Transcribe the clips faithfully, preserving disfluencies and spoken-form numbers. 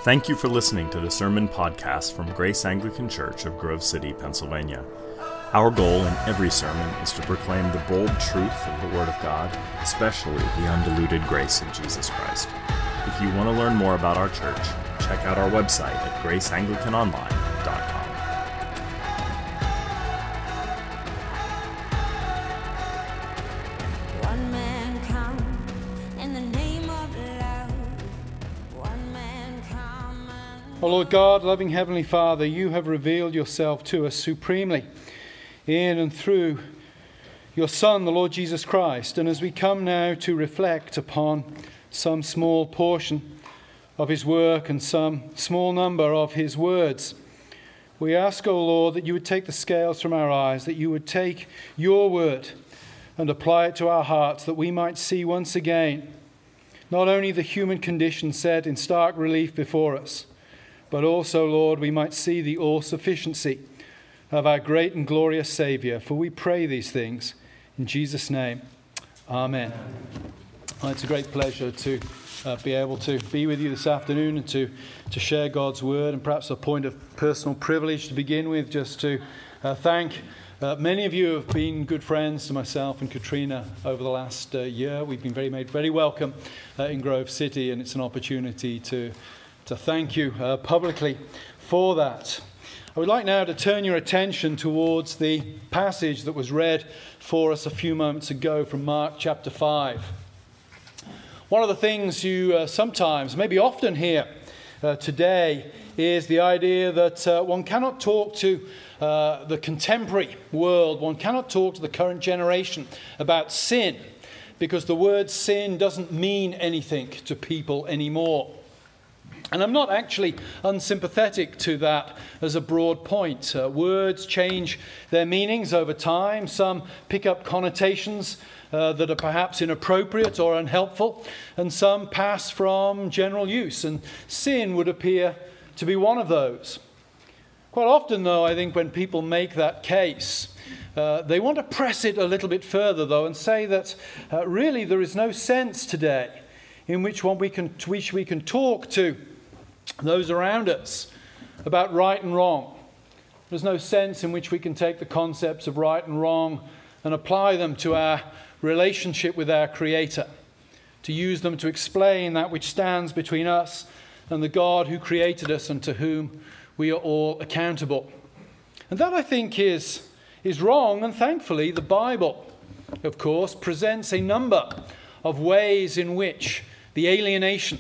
Thank you for listening to the Sermon Podcast from Grace Anglican Church of Grove City, Pennsylvania. Our goal in every sermon is to proclaim the bold truth of the Word of God, especially the undiluted grace of Jesus Christ. If you want to learn more about our church, check out our website at grace anglican online dot com. One man come in the name of love. One man come and... O Lord God, loving Heavenly Father, you have revealed yourself to us supremely in and through your Son, the Lord Jesus Christ. And as we come now to reflect upon some small portion of his work and some small number of his words, we ask, O Lord, that you would take the scales from our eyes, that you would take your word and apply it to our hearts, that we might see once again not only the human condition set in stark relief before us, but also, Lord, we might see the all-sufficiency of our great and glorious Savior. For we pray these things in Jesus' name. Amen. Well, it's a great pleasure to uh, be able to be with you this afternoon and to, to share God's word, and perhaps a point of personal privilege to begin with, just to uh, thank uh, many of you who have been good friends to myself and Katrina over the last uh, year. We've been very made very welcome uh, in Grove City, and it's an opportunity to, to thank you uh, publicly for that. I would like now to turn your attention towards the passage that was read for us a few moments ago from Mark chapter five. One of the things you uh, sometimes, maybe often hear uh, today is the idea that uh, one cannot talk to uh, the contemporary world, one cannot talk to the current generation about sin, because the word sin doesn't mean anything to people anymore. And I'm not actually unsympathetic to that as a broad point. Uh, words change their meanings over time. Some pick up connotations uh, that are perhaps inappropriate or unhelpful, and some pass from general use. And sin would appear to be one of those. Quite often, though, I think when people make that case, uh, they want to press it a little bit further, though, and say that uh, really there is no sense today in which one we can, which we can talk to those around us about right and wrong. There's no sense in which we can take the concepts of right and wrong and apply them to our relationship with our Creator, to use them to explain that which stands between us and the God who created us and to whom we are all accountable. And that, I think, is, is wrong, and thankfully the Bible, of course, presents a number of ways in which the alienation,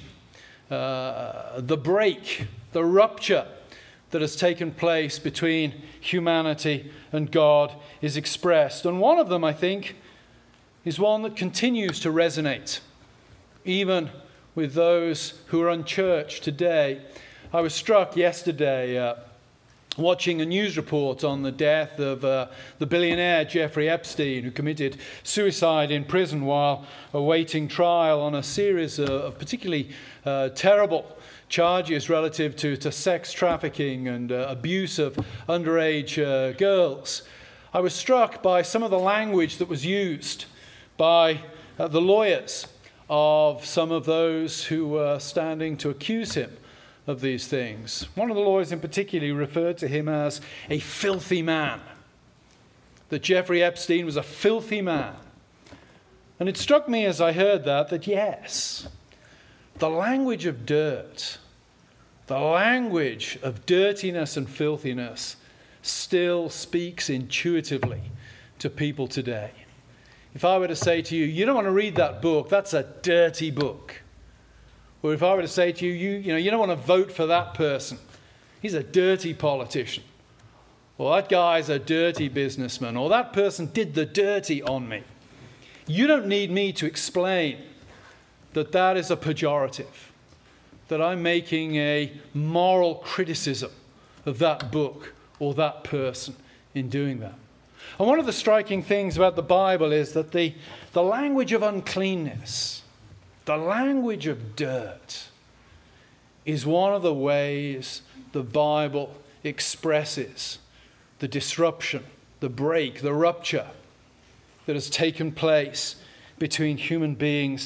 Uh, the break, the rupture that has taken place between humanity and God is expressed. And one of them, I think, is one that continues to resonate, even with those who are unchurched today. I was struck yesterday uh, watching a news report on the death of uh, the billionaire Jeffrey Epstein, who committed suicide in prison while awaiting trial on a series of, of particularly uh, terrible charges relative to, to sex trafficking and uh, abuse of underage uh, girls. I was struck by some of the language that was used by uh, the lawyers of some of those who were standing to accuse him of these things. One of the lawyers in particular referred to him as a filthy man, that Jeffrey Epstein was a filthy man. And it struck me as I heard that, that yes, the language of dirt, the language of dirtiness and filthiness still speaks intuitively to people today. If I were to say to you, you don't want to read that book, that's a dirty book. Or if I were to say to you, you, you know, you don't want to vote for that person, he's a dirty politician. Or that guy's a dirty businessman. Or that person did the dirty on me. You don't need me to explain that that is a pejorative, that I'm making a moral criticism of that book or that person in doing that. And one of the striking things about the Bible is that the, the language of uncleanness, the language of dirt, is one of the ways the Bible expresses the disruption, the break, the rupture that has taken place between human beings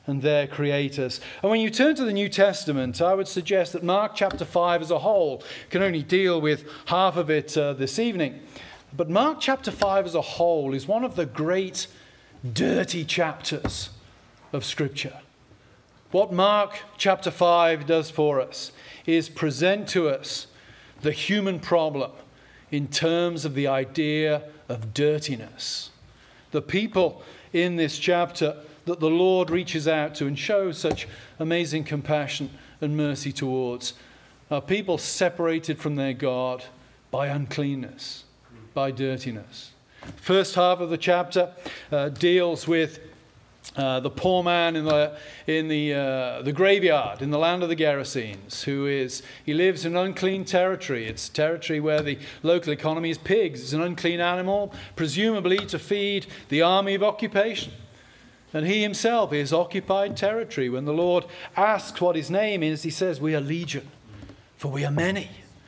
and their creators. And when you turn to the New Testament, I would suggest that Mark chapter five as a whole can only deal with half of it uh, this evening. But Mark chapter five as a whole is one of the great dirty chapters of Scripture. What Mark chapter five does for us is present to us the human problem in terms of the idea of dirtiness. The people in this chapter that the Lord reaches out to and shows such amazing compassion and mercy towards are people separated from their God by uncleanness, by dirtiness. First half of the chapter uh, deals with uh, the poor man in the in the uh, the graveyard in the land of the Gerasenes, who is he lives in unclean territory. It's territory where the local economy is pigs. It's an unclean animal, presumably to feed the army of occupation. And he himself is occupied territory. When the Lord asks what his name is, he says, "We are legion, for we are many."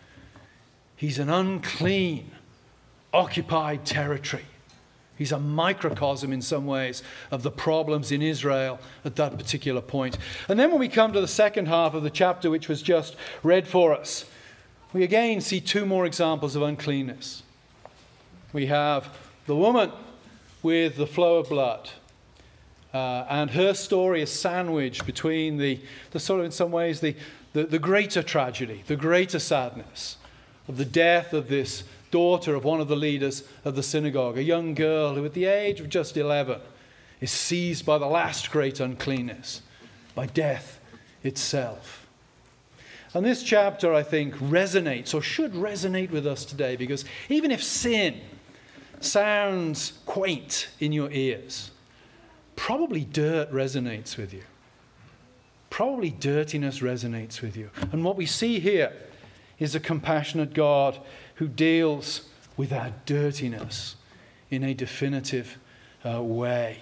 He's an unclean, occupied territory. He's a microcosm in some ways of the problems in Israel at that particular point. And then when we come to the second half of the chapter, which was just read for us, we again see two more examples of uncleanness. We have the woman with the flow of blood. Uh, and her story is sandwiched between the, the sort of, in some ways, the, the, the greater tragedy, the greater sadness of the death of this daughter of one of the leaders of the synagogue, a young girl who at the age of just eleven is seized by the last great uncleanness, by death itself. And this chapter, I think, resonates or should resonate with us today, because even if sin sounds quaint in your ears, probably dirt resonates with you. Probably dirtiness resonates with you. And what we see here is a compassionate God who deals with our dirtiness in a definitive uh, way.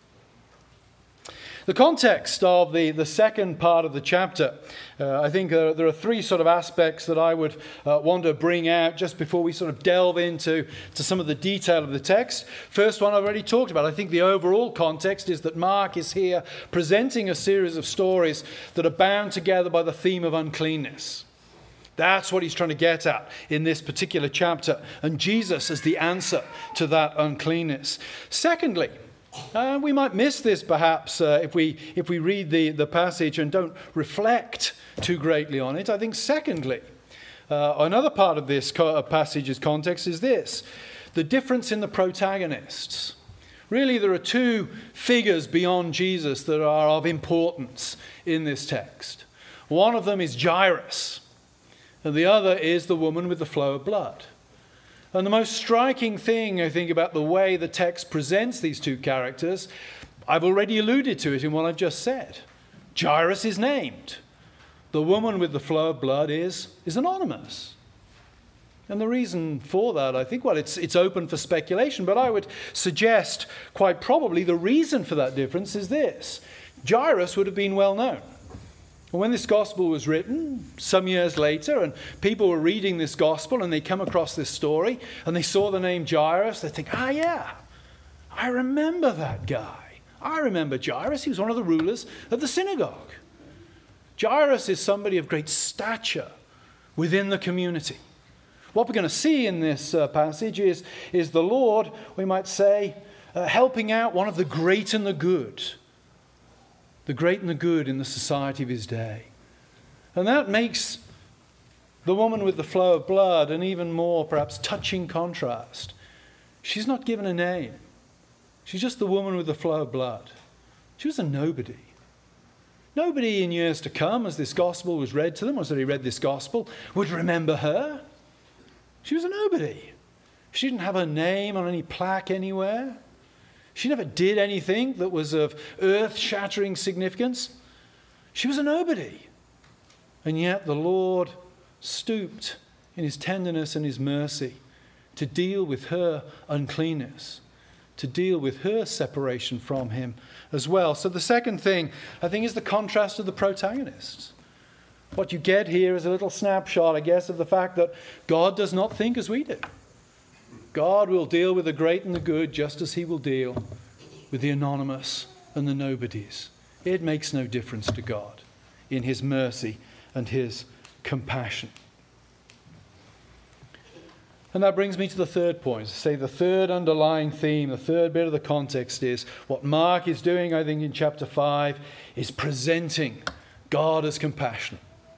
The context of the, the second part of the chapter, uh, I think uh, there are three sort of aspects that I would uh, want to bring out just before we sort of delve into to some of the detail of the text. First one I've already talked about. I think the overall context is that Mark is here presenting a series of stories that are bound together by the theme of uncleanness. That's what he's trying to get at in this particular chapter. And Jesus is the answer to that uncleanness. Secondly, Uh, we might miss this perhaps uh, if we if we read the, the passage and don't reflect too greatly on it. I think secondly, uh, another part of this co- passage's context is this: the difference in the protagonists. Really, there are two figures beyond Jesus that are of importance in this text. One of them is Jairus, and the other is the woman with the flow of blood. And the most striking thing, I think, about the way the text presents these two characters, I've already alluded to it in what I've just said. Jairus is named. The woman with the flow of blood is, is anonymous. And the reason for that, I think, well, it's, it's open for speculation, but I would suggest quite probably the reason for that difference is this. Jairus would have been well known. When this gospel was written, some years later, and people were reading this gospel and they come across this story and they saw the name Jairus, they think, ah, yeah, I remember that guy. I remember Jairus. He was one of the rulers of the synagogue. Jairus is somebody of great stature within the community. What we're going to see in this uh, passage is, is the Lord, we might say, uh, helping out one of the great and the good. The great and the good in the society of his day. And that makes the woman with the flow of blood an even more, perhaps, touching contrast. She's not given a name. She's just the woman with the flow of blood. She was a nobody. Nobody in years to come, as this gospel was read to them, as they read this gospel, would remember her. She was a nobody. She didn't have her name on any plaque anywhere. She never did anything that was of earth-shattering significance. She was a nobody. And yet the Lord stooped in his tenderness and his mercy to deal with her uncleanness, to deal with her separation from him as well. So the second thing, I think, is the contrast of the protagonists. What you get here is a little snapshot, I guess, of the fact that God does not think as we do. God will deal with the great and the good just as he will deal with the anonymous and the nobodies It makes no difference to God in his mercy and his compassion. And that brings me to the third point. Say the third underlying theme, the third bit of the context is what Mark is doing, I think, in chapter five, is presenting God as compassionate.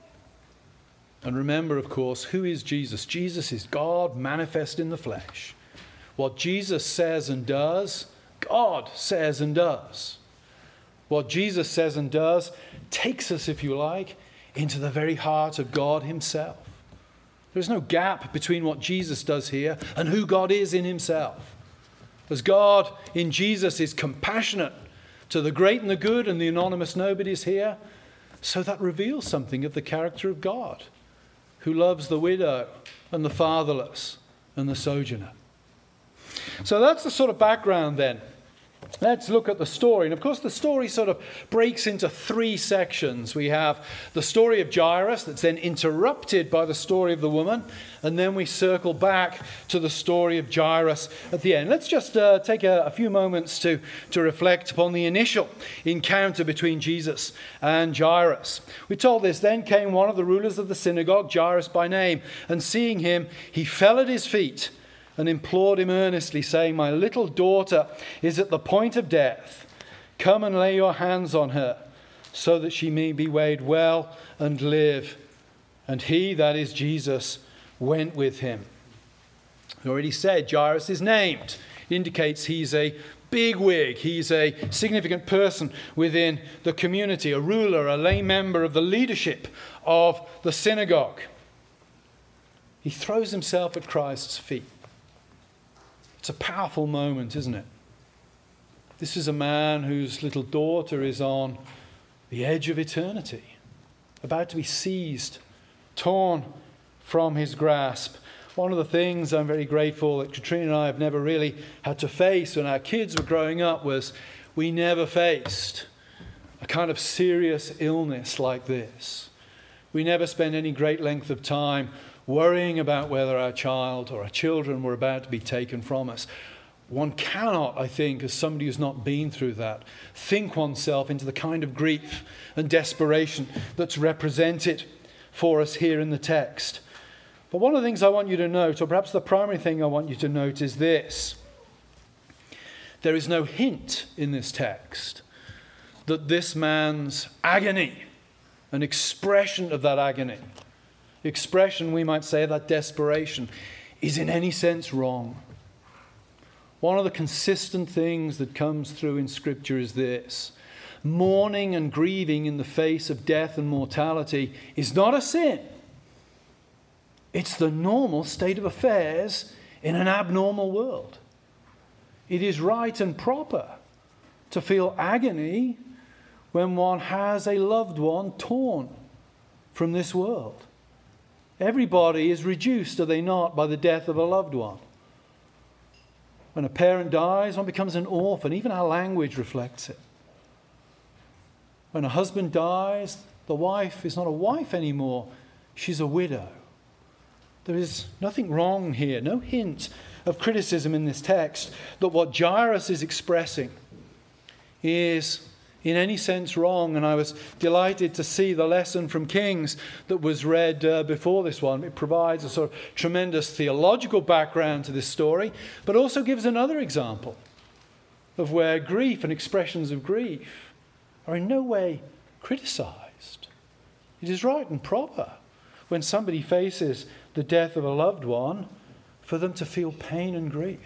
And remember, of course, who is Jesus? Jesus is God manifest in the flesh. What Jesus says and does, God says and does. What Jesus says and does takes us, if you like, into the very heart of God himself. There's no gap between what Jesus does here and who God is in himself. As God in Jesus is compassionate to the great and the good and the anonymous nobodies here, so that reveals something of the character of God, who loves the widow and the fatherless and the sojourner. So that's the sort of background then. Let's look at the story. And of course, the story sort of breaks into three sections. We have the story of Jairus that's then interrupted by the story of the woman. And then we circle back to the story of Jairus at the end. Let's just uh, take a, a few moments to, to reflect upon the initial encounter between Jesus and Jairus. We're told this, then came one of the rulers of the synagogue, Jairus by name, and seeing him, he fell at his feet and implored him earnestly, saying, my little daughter is at the point of death. Come and lay your hands on her, so that she may be made well and live. And he, that is Jesus, went with him. I already said Jairus is named. It indicates he's a bigwig. He's a significant person within the community, a ruler, a lay member of the leadership of the synagogue. He throws himself at Christ's feet. It's a powerful moment, isn't it? This is a man whose little daughter is on the edge of eternity, about to be seized, torn from his grasp. One of the things I'm very grateful that Katrina and I have never really had to face when our kids were growing up was we never faced a kind of serious illness like this. We never spent any great length of time worrying about whether our child or our children were about to be taken from us. One cannot, I think, as somebody who's not been through that, think oneself into the kind of grief and desperation that's represented for us here in the text. But one of the things I want you to note, or perhaps the primary thing I want you to note, is this. There is no hint in this text that this man's agony, an expression of that agony, expression, we might say, that desperation, is in any sense wrong. One of the consistent things that comes through in Scripture is this. Mourning and grieving in the face of death and mortality is not a sin. It's the normal state of affairs in an abnormal world. It is right and proper to feel agony when one has a loved one torn from this world. Everybody is reduced, are they not, by the death of a loved one. When a parent dies, one becomes an orphan. Even our language reflects it. When a husband dies, the wife is not a wife anymore. She's a widow. There is nothing wrong here, no hint of criticism in this text that what Jairus is expressing is in any sense wrong. And I was delighted to see the lesson from Kings that was read uh, before this one. It provides a sort of tremendous theological background to this story, but also gives another example of where grief and expressions of grief are in no way criticized. It is right and proper when somebody faces the death of a loved one for them to feel pain and grief.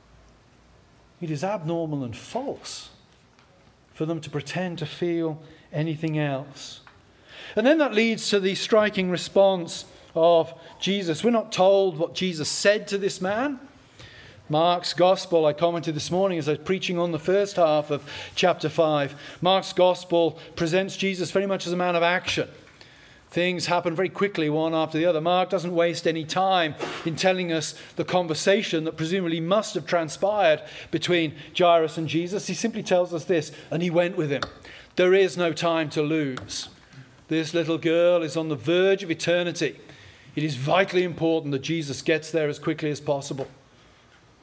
It is abnormal and false for them to pretend to feel anything else. And then that leads to the striking response of Jesus. We're not told what Jesus said to this man. Mark's Gospel, I commented this morning as I was preaching on the first half of chapter five. Mark's Gospel presents Jesus very much as a man of action. Things happen very quickly, one after the other. Mark doesn't waste any time in telling us the conversation that presumably must have transpired between Jairus and Jesus. He simply tells us this, and he went with him. There is no time to lose. This little girl is on the verge of eternity. It is vitally important that Jesus gets there as quickly as possible.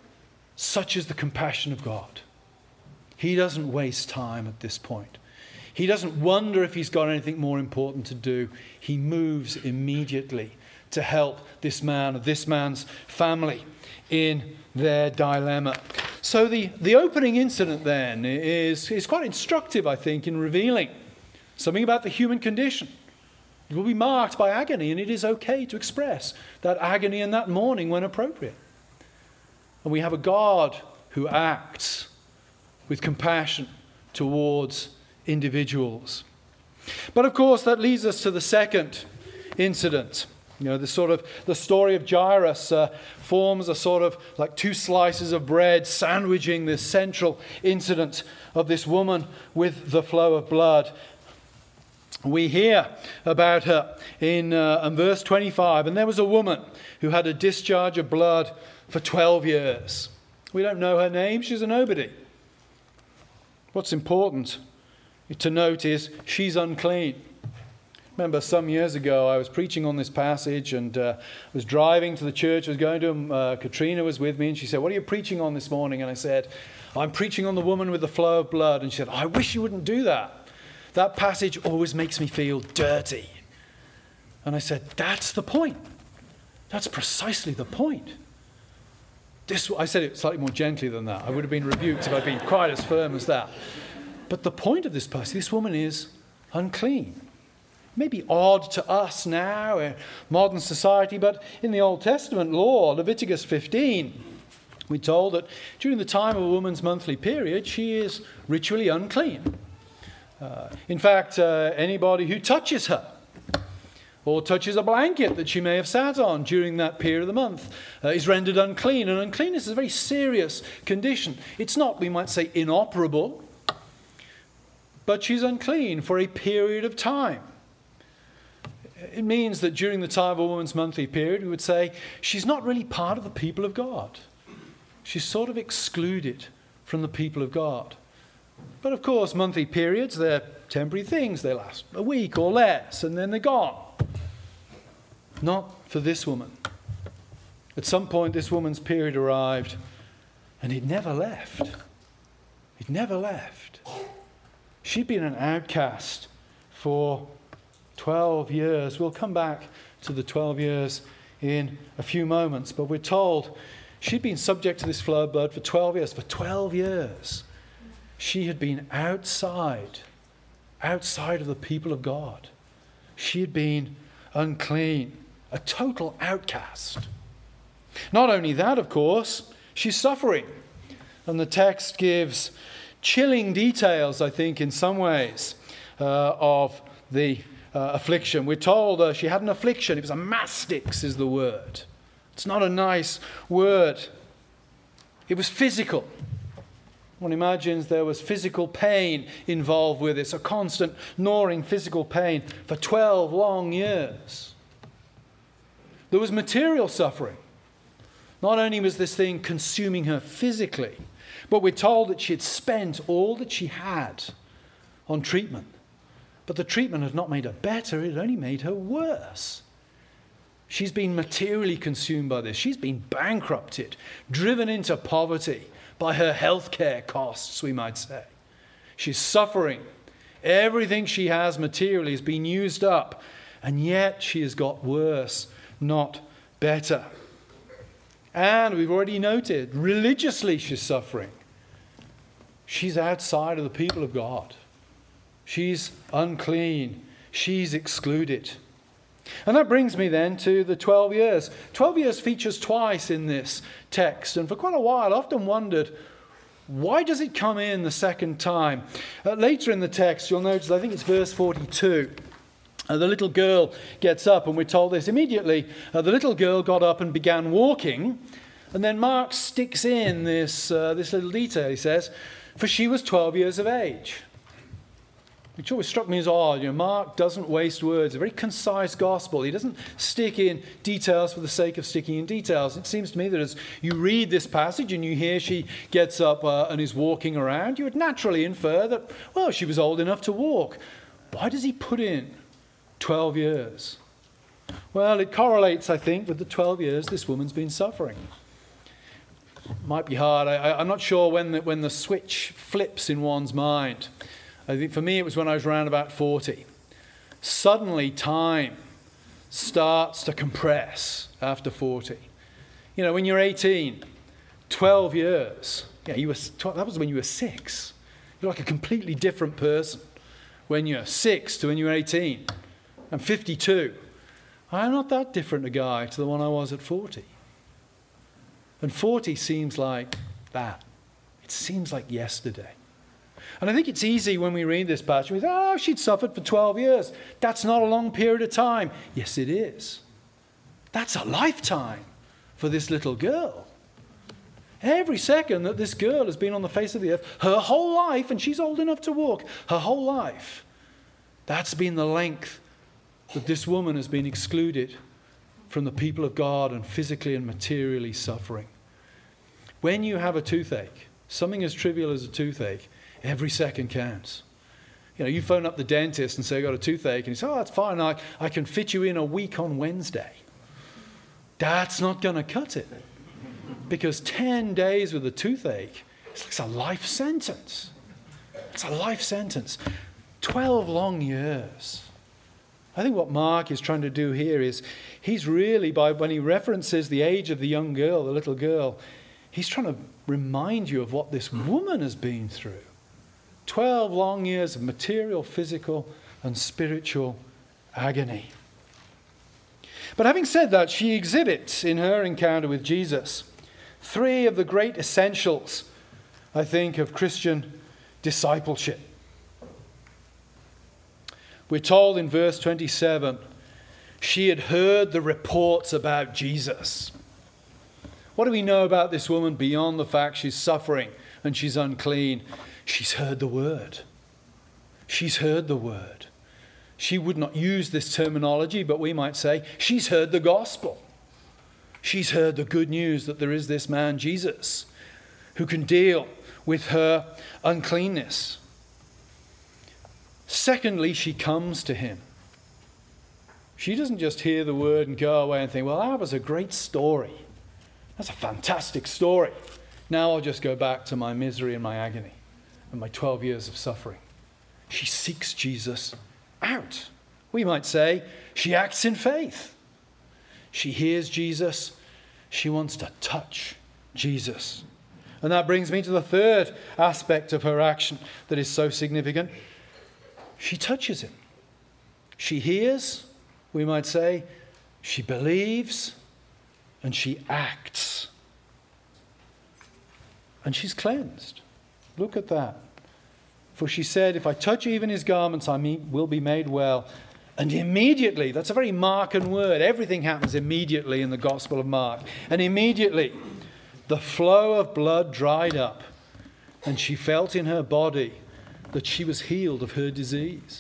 Such is the compassion of God. He doesn't waste time at this point. He doesn't wonder if he's got anything more important to do. He moves immediately to help this man or this man's family in their dilemma. So the, the opening incident then is, is quite instructive, I think, in revealing something about the human condition. It will be marked by agony, and it is okay to express that agony and that mourning when appropriate. And we have a God who acts with compassion towards individuals. But of course, that leads us to the second incident. You know, the sort of the story of Jairus uh, forms a sort of like two slices of bread sandwiching this central incident of this woman with the flow of blood. We hear about her in, uh, in verse twenty-five. And there was a woman who had a discharge of blood for twelve years. We don't know her name. She's a nobody. What's important to note is she's unclean. Remember, some years ago, I was preaching on this passage and uh, was driving to the church. I was going to them. Uh, Katrina was with me, and she said, "What are you preaching on this morning?" And I said, "I'm preaching on the woman with the flow of blood." And she said, "I wish you wouldn't do that. That passage always makes me feel dirty." And I said, "That's the point. That's precisely the point." This, I said it slightly more gently than that. I would have been rebuked if I'd been quite as firm as that. But the point of this passage, this woman is unclean. Maybe odd to us now in modern society, but in the Old Testament law, Leviticus fifteen, we're told that during the time of a woman's monthly period, she is ritually unclean. Uh, in fact, uh, anybody who touches her or touches a blanket that she may have sat on during that period of the month uh, is rendered unclean. And uncleanness is a very serious condition. It's not, we might say, inoperable, but she's unclean for a period of time. It means that during the time of a woman's monthly period, we would say she's not really part of the people of God. She's sort of excluded from the people of God. But of course, monthly periods, they're temporary things. They last a week or less, and then they're gone. Not for this woman. At some point, this woman's period arrived, and it never left. It never left. She'd been an outcast for twelve years. We'll come back to the twelve years in a few moments, but we're told she'd been subject to this flow of blood for twelve years. For twelve years, she had been outside, outside of the people of God. She had been unclean, a total outcast. Not only that, of course, she's suffering. And the text gives chilling details, I think, in some ways, uh, of the uh, affliction. We're told uh, she had an affliction. It was a mastix is the word. It's not a nice word. It was physical. One imagines there was physical pain involved with this, a constant gnawing physical pain for twelve long years. There was material suffering. Not only was this thing consuming her physically, but we're told that she had spent all that she had on treatment. But the treatment had not made her better, it only made her worse. She's been materially consumed by this. She's been bankrupted, driven into poverty by her healthcare costs, we might say. She's suffering. Everything she has materially has been used up, and yet she has got worse, not better. And we've already noted, religiously she's suffering. She's outside of the people of God. She's unclean. She's excluded. And that brings me then to the twelve years. twelve years features twice in this text. And for quite a while I often wondered, why does it come in the second time? Uh, later in the text, you'll notice, I think it's verse forty-two. Uh, the little girl gets up, and we're told this immediately. Uh, the little girl got up and began walking. And then Mark sticks in this, uh, this little detail. He says, for she was twelve years of age. Which always struck me as odd. You know, Mark doesn't waste words. A very concise gospel. He doesn't stick in details for the sake of sticking in details. It seems to me that as you read this passage and you hear she gets up uh, and is walking around, you would naturally infer that, well, she was old enough to walk. Why does he put in twelve years? Well, it correlates, I think, with the twelve years this woman's been suffering. Might be hard. I, I'm not sure when the, when the switch flips in one's mind. I think for me it was when I was around about forty. Suddenly time starts to compress after forty. You know, when you're eighteen, twelve years, yeah, you were, that was when you were six. You're like a completely different person when you're six to when you're eighteen. I'm fifty-two. I'm not that different a guy to the one I was at forty. And forty seems like that. It seems like yesterday. And I think it's easy when we read this passage, we say, oh, she'd suffered for twelve years. That's not a long period of time. Yes, it is. That's a lifetime for this little girl. Every second that this girl has been on the face of the earth, her whole life, and she's old enough to walk, her whole life, that's been the length that this woman has been excluded from the people of God and physically and materially suffering. When you have a toothache, something as trivial as a toothache, every second counts. You know, you phone up the dentist and say, I've got a toothache, and he says, oh, that's fine, I, I can fit you in a week on Wednesday. That's not going to cut it. Because ten days with a toothache, it's like a life sentence. It's a life sentence. twelve long years. I think what Mark is trying to do here is, he's really, by when he references the age of the young girl, the little girl, he's trying to remind you of what this woman has been through. twelve long years of material, physical, and spiritual agony. But having said that, she exhibits in her encounter with Jesus three of the great essentials, I think, of Christian discipleship. We're told in verse twenty-seven, she had heard the reports about Jesus. What do we know about this woman beyond the fact she's suffering and she's unclean? She's heard the word. She's heard the word. She would not use this terminology, but we might say she's heard the gospel. She's heard the good news that there is this man, Jesus, who can deal with her uncleanness. Secondly, she comes to him. She doesn't just hear the word and go away and think, well, that was a great story. That's a fantastic story. Now I'll just go back to my misery and my agony and my twelve years of suffering. She seeks Jesus out. We might say she acts in faith. She hears Jesus. She wants to touch Jesus. And that brings me to the third aspect of her action that is so significant. She touches him. She hears, we might say, she believes, and she acts. And she's cleansed. Look at that. For she said, if I touch even his garments, I will be made well. And immediately, that's a very Markan word. Everything happens immediately in the Gospel of Mark. And immediately, the flow of blood dried up. And she felt in her body that she was healed of her disease.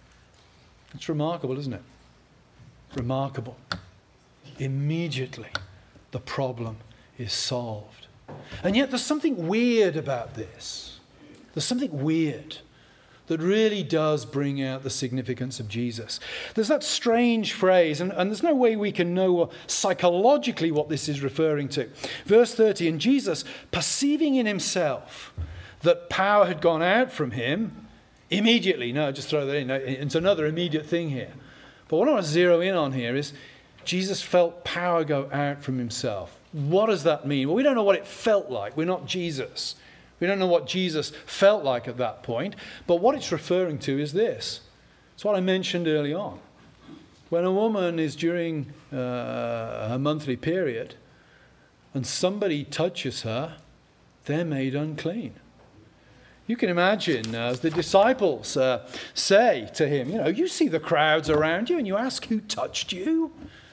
It's remarkable, isn't it? Remarkable. Immediately, the problem is solved. And yet there's something weird about this. There's something weird that really does bring out the significance of Jesus. There's that strange phrase, and, and there's no way we can know psychologically what this is referring to. Verse thirty, and Jesus, perceiving in himself that power had gone out from him, immediately, no, just throw that in, it's another immediate thing here. But what I want to zero in on here is Jesus felt power go out from himself. What does that mean? Well, we don't know what it felt like. We're not Jesus. We don't know what Jesus felt like at that point. But what it's referring to is this. It's what I mentioned early on. When a woman is during uh, her monthly period and somebody touches her, they're made unclean. You can imagine uh, as the disciples uh, say to him, you know, you see the crowds around you and you ask who touched you.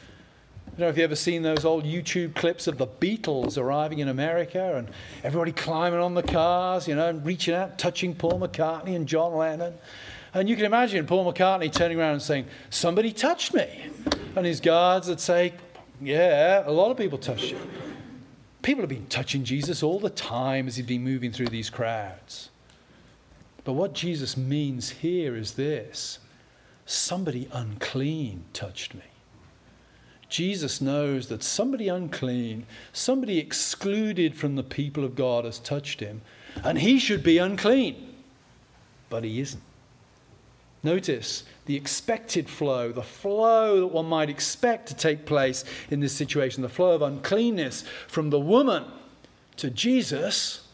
I don't know if you've ever seen those old YouTube clips of the Beatles arriving in America and everybody climbing on the cars, you know, and reaching out, touching Paul McCartney and John Lennon. And you can imagine Paul McCartney turning around and saying, somebody touched me. And his guards would say, yeah, a lot of people touched you. People have been touching Jesus all the time as he's been moving through these crowds. But what Jesus means here is this. Somebody unclean touched me. Jesus knows that somebody unclean, somebody excluded from the people of God has touched him, and he should be unclean. but he isn't. Notice the expected flow, the flow that one might expect to take place in this situation, the flow of uncleanness from the woman to Jesus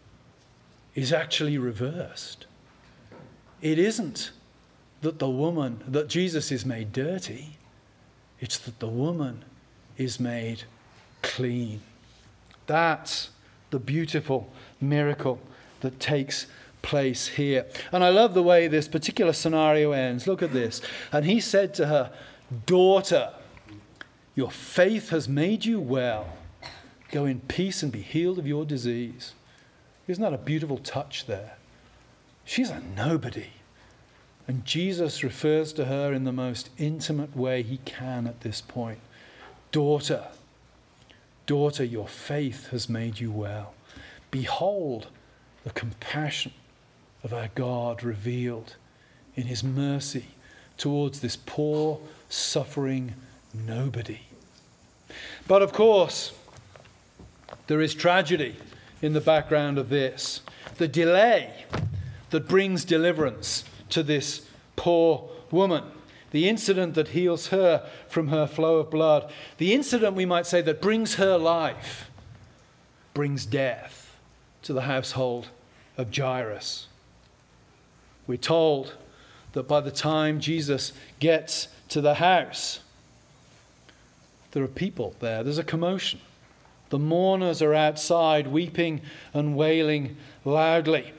is actually reversed. It isn't that the woman, that Jesus is made dirty. It's that the woman is made clean. That's the beautiful miracle that takes place here. And I love the way this particular scenario ends. Look at this. And he said to her, "Daughter, your faith has made you well. Go in peace and be healed of your disease." Isn't that a beautiful touch there? She's a nobody. And Jesus refers to her in the most intimate way he can at this point. Daughter, daughter, your faith has made you well. Behold the compassion of our God revealed in his mercy towards this poor, suffering nobody. But of course, there is tragedy in the background of this. The delay that brings deliverance to this poor woman. The incident that heals her from her flow of blood. The incident, we might say, that brings her life, brings death to the household of Jairus. We're told that by the time Jesus gets to the house, there are people there. There's a commotion. The mourners are outside weeping and wailing loudly.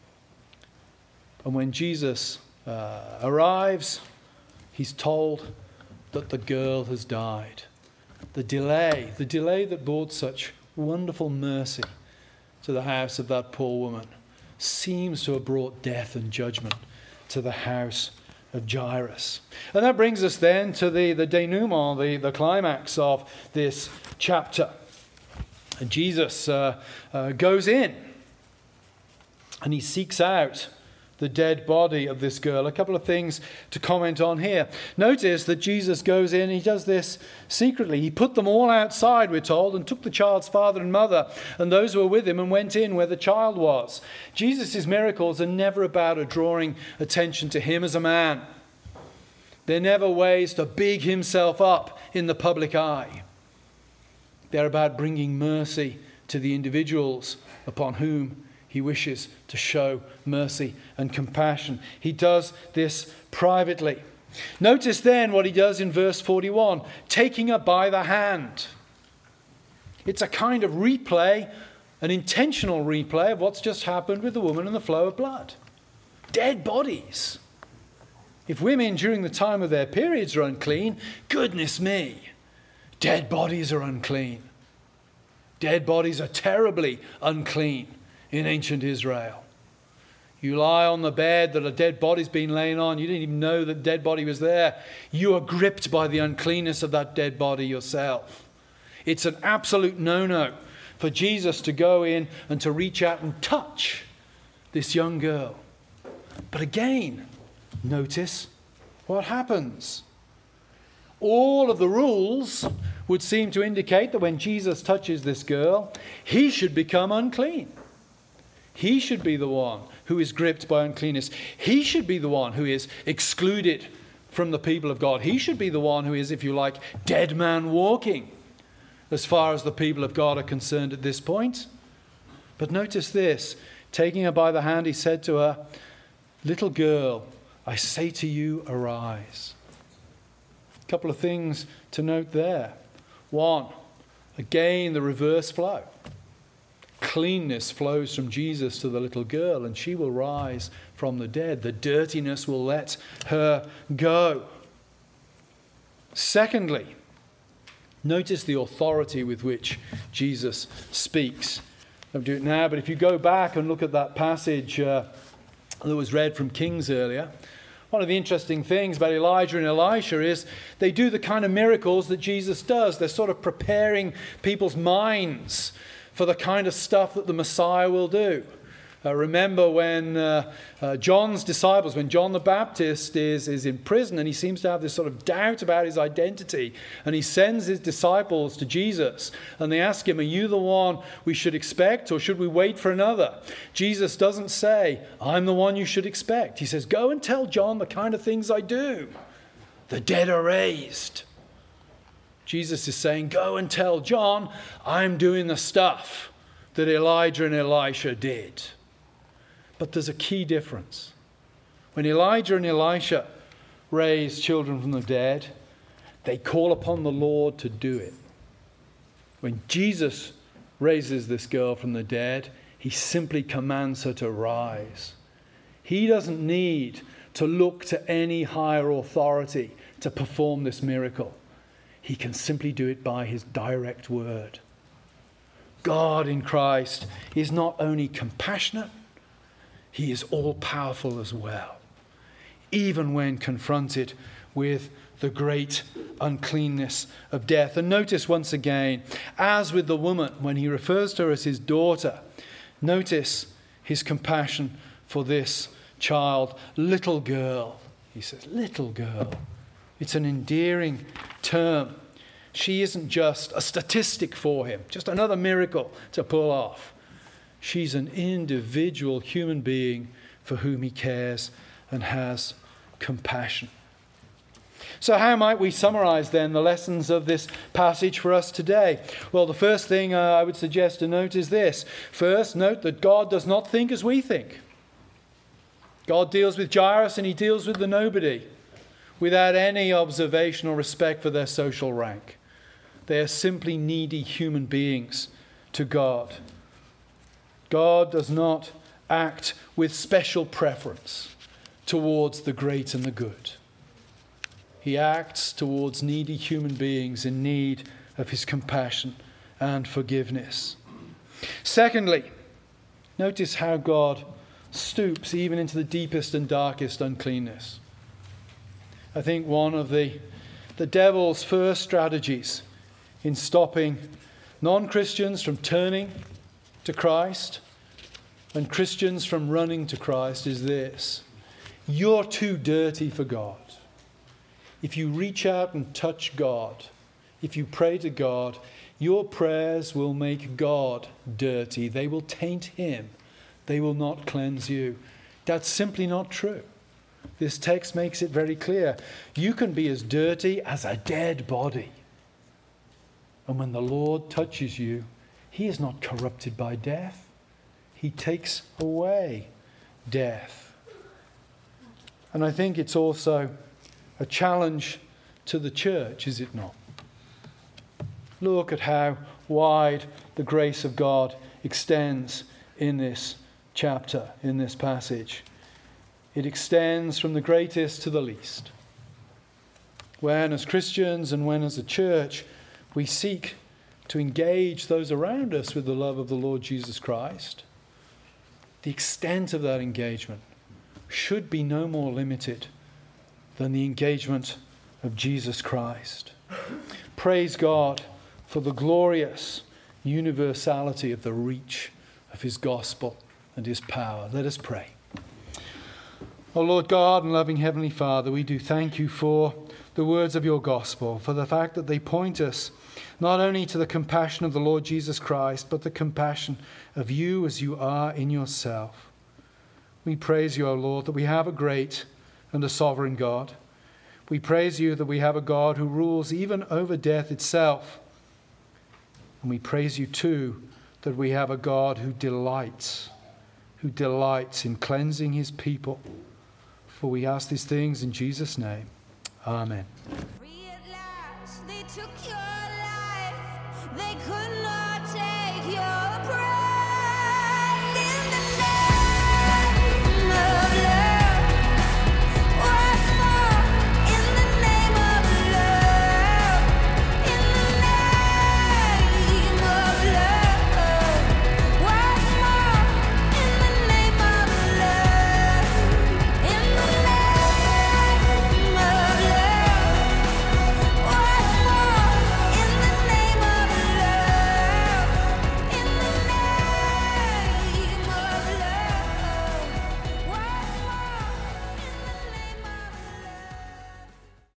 And when Jesus uh, arrives, he's told that the girl has died. The delay, the delay that brought such wonderful mercy to the house of that poor woman seems to have brought death and judgment to the house of Jairus. And that brings us then to the, the denouement, the, the climax of this chapter. And Jesus uh, uh, goes in and he seeks out the dead body of this girl. A couple of things to comment on here. Notice that Jesus goes in, he does this secretly. He put them all outside, we're told, and took the child's father and mother and those who were with him and went in where the child was. Jesus' miracles are never about drawing attention to him as a man. They're never ways to big himself up in the public eye. They're about bringing mercy to the individuals upon whom he wishes to show mercy and compassion. He does this privately. Notice then what he does in verse forty-one, taking her by the hand. It's a kind of replay, an intentional replay of what's just happened with the woman and the flow of blood. Dead bodies. If women during the time of their periods are unclean, goodness me, dead bodies are unclean. Dead bodies are terribly unclean in ancient Israel. You lie on the bed that a dead body's been laying on. You didn't even know that dead body was there. You are gripped by the uncleanness of that dead body yourself. It's an absolute no-no for Jesus to go in and to reach out and touch this young girl. But again, notice what happens. All of the rules would seem to indicate that when Jesus touches this girl, he should become unclean. He should be the one who is gripped by uncleanness. He should be the one who is excluded from the people of God. He should be the one who is, if you like, dead man walking, as far as the people of God are concerned at this point. But notice this. Taking her by the hand, he said to her, "Little girl, I say to you, arise." A couple of things to note there. One, again, the reverse flow. Cleanness flows from Jesus to the little girl, and she will rise from the dead. The dirtiness will let her go. Secondly, notice the authority with which Jesus speaks. I won't do it now, but if you go back and look at that passage uh, that was read from Kings earlier, one of the interesting things about Elijah and Elisha is they do the kind of miracles that Jesus does. They're sort of preparing people's minds for the kind of stuff that the Messiah will do. Uh, remember when uh, uh, John's disciples, when John the Baptist is, is in prison and he seems to have this sort of doubt about his identity, and he sends his disciples to Jesus and they ask him, are you the one we should expect or should we wait for another? Jesus doesn't say, I'm the one you should expect. He says, go and tell John the kind of things I do. The dead are raised. Jesus is saying, go and tell John I'm doing the stuff that Elijah and Elisha did. But there's a key difference. When Elijah and Elisha raised children from the dead, they call upon the Lord to do it. When Jesus raises this girl from the dead, he simply commands her to rise. He doesn't need to look to any higher authority to perform this miracle. He can simply do it by his direct word. God in Christ is not only compassionate, he is all-powerful as well, even when confronted with the great uncleanness of death. And notice once again, as with the woman, when he refers to her as his daughter, notice his compassion for this child, little girl. He says, little girl. It's an endearing term. She isn't just a statistic for him, just another miracle to pull off. She's an individual human being for whom he cares and has compassion. So how might we summarize then the lessons of this passage for us today? Well, the first thing uh, I would suggest to note is this. First, note that God does not think as we think. God deals with Jairus and he deals with the nobody without any observation or respect for their social rank. They are simply needy human beings to God. God does not act with special preference towards the great and the good. He acts towards needy human beings in need of his compassion and forgiveness. Secondly, notice how God stoops even into the deepest and darkest uncleanness. I think one of the, the devil's first strategies in stopping non-Christians from turning to Christ and Christians from running to Christ is this. You're too dirty for God. If you reach out and touch God, if you pray to God, your prayers will make God dirty. They will taint him. They will not cleanse you. That's simply not true. This text makes it very clear. You can be as dirty as a dead body. And when the Lord touches you, he is not corrupted by death. He takes away death. And I think it's also a challenge to the church, is it not? Look at how wide the grace of God extends in this chapter, in this passage. It extends from the greatest to the least. When as Christians and when as a church we seek to engage those around us with the love of the Lord Jesus Christ, the extent of that engagement should be no more limited than the engagement of Jesus Christ. Praise God for the glorious universality of the reach of his gospel and his power. Let us pray. O Lord God and loving Heavenly Father, we do thank you for the words of your gospel, for the fact that they point us not only to the compassion of the Lord Jesus Christ, but the compassion of you as you are in yourself. We praise you, O Lord, that we have a great and a sovereign God. We praise you that we have a God who rules even over death itself. And we praise you too that we have a God who delights, who delights in cleansing his people. For we ask these things in Jesus' name. Amen. Free at last, they took your life. They couldn't